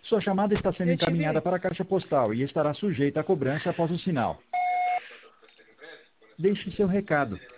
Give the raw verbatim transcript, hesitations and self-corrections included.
Sua chamada está sendo Eu tive... encaminhada para a caixa postal e estará sujeita a cobrança após o sinal. Deixe seu recado.